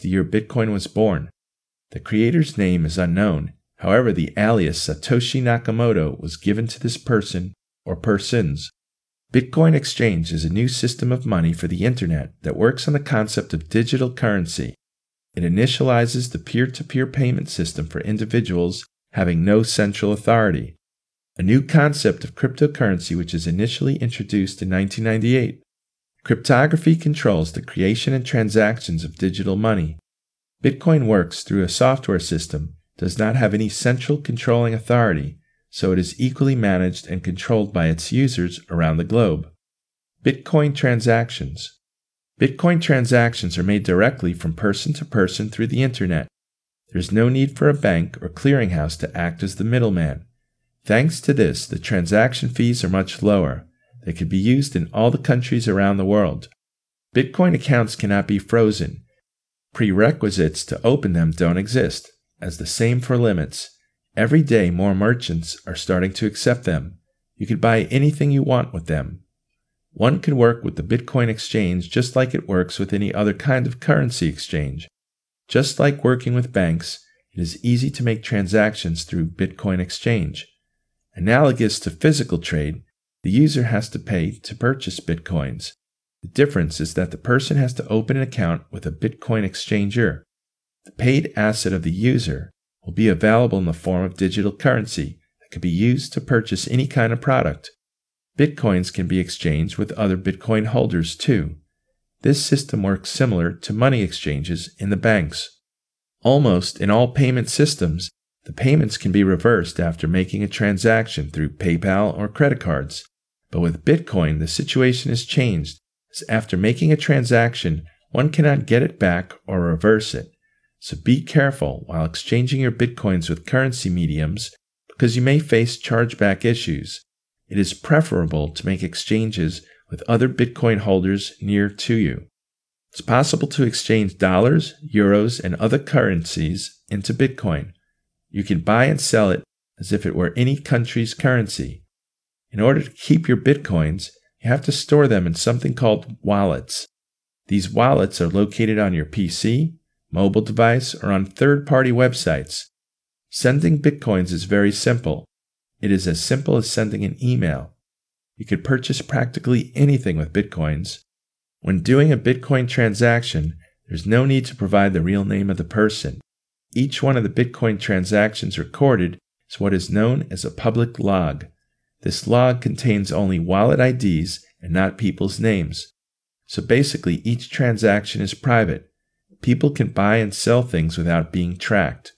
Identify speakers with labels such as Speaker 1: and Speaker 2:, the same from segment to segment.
Speaker 1: the year Bitcoin was born. The creator's name is unknown. However, the alias Satoshi Nakamoto was given to this person or persons. Bitcoin Exchange is a new system of money for the Internet that works on the concept of digital currency. It initializes the peer-to-peer payment system for individuals having no central authority, a new concept of cryptocurrency which is initially introduced in 1998. Cryptography controls the creation and transactions of digital money. Bitcoin works through a software system, does not have any central controlling authority, so it is equally managed and controlled by its users around the globe. Bitcoin transactions. Bitcoin transactions are made directly from person to person through the Internet. There is no need for a bank or clearinghouse to act as the middleman. Thanks to this, the transaction fees are much lower. They can be used in all the countries around the world. Bitcoin accounts cannot be frozen. Prerequisites to open them don't exist, as the same for limits. Every day more merchants are starting to accept them. You can buy anything you want with them. One can work with the Bitcoin exchange just like it works with any other kind of currency exchange. Just like working with banks, it is easy to make transactions through Bitcoin exchange. Analogous to physical trade, the user has to pay to purchase Bitcoins. The difference is that the person has to open an account with a Bitcoin exchanger. The paid asset of the user will be available in the form of digital currency that can be used to purchase any kind of product. Bitcoins can be exchanged with other Bitcoin holders too. This system works similar to money exchanges in the banks. Almost in all payment systems, the payments can be reversed after making a transaction through PayPal or credit cards. But with Bitcoin, the situation is changed, as after making a transaction, one cannot get it back or reverse it. So be careful while exchanging your Bitcoins with currency mediums because you may face chargeback issues. It is preferable to make exchanges with other Bitcoin holders near to you. It's possible to exchange dollars, euros, and other currencies into Bitcoin. You can buy and sell it as if it were any country's currency. In order to keep your Bitcoins, you have to store them in something called wallets. These wallets are located on your PC, mobile device, or on third-party websites. Sending Bitcoins is very simple. It is as simple as sending an email. You can purchase practically anything with Bitcoins. When doing a Bitcoin transaction, there's no need to provide the real name of the person. Each one of the Bitcoin transactions recorded is what is known as a public log. This log contains only wallet IDs and not people's names. So basically, each transaction is private. People can buy and sell things without being tracked.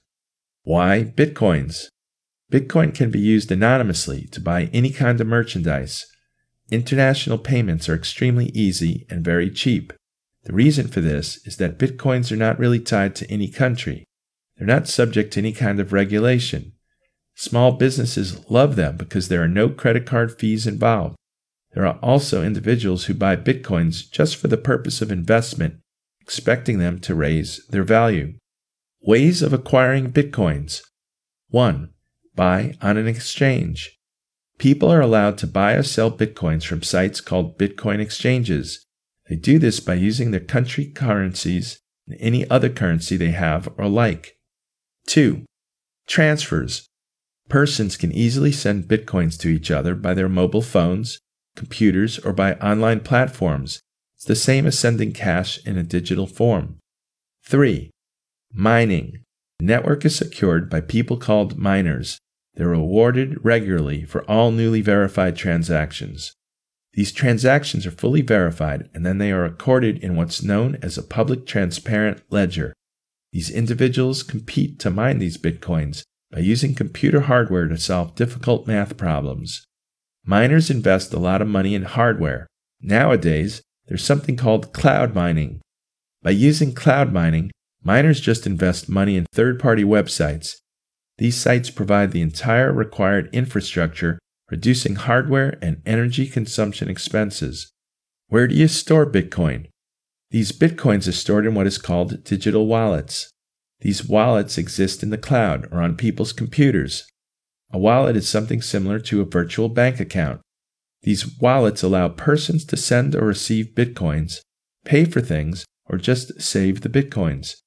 Speaker 1: Why Bitcoins? Bitcoin can be used anonymously to buy any kind of merchandise. International payments are extremely easy and very cheap. The reason for this is that Bitcoins are not really tied to any country. They're not subject to any kind of regulation. Small businesses love them because there are no credit card fees involved. There are also individuals who buy Bitcoins just for the purpose of investment, expecting them to raise their value. Ways of acquiring Bitcoins. 1. Buy on an exchange. People are allowed to buy or sell Bitcoins from sites called Bitcoin exchanges. They do this by using their country currencies and any other currency they have or like. 2. Transfers. Persons can easily send Bitcoins to each other by their mobile phones, computers, or by online platforms. It's the same as sending cash in a digital form. 3. Mining. The network is secured by people called miners. They're rewarded regularly for all newly verified transactions. These transactions are fully verified and then they are recorded in what's known as a public transparent ledger. These individuals compete to mine these Bitcoins by using computer hardware to solve difficult math problems. Miners invest a lot of money in hardware. Nowadays, there's something called cloud mining. By using cloud mining, miners just invest money in third-party websites. These sites provide the entire required infrastructure, reducing hardware and energy consumption expenses. Where do you store Bitcoin? These Bitcoins are stored in what is called digital wallets. These wallets exist in the cloud or on people's computers. A wallet is something similar to a virtual bank account. These wallets allow persons to send or receive Bitcoins, pay for things, or just save the Bitcoins.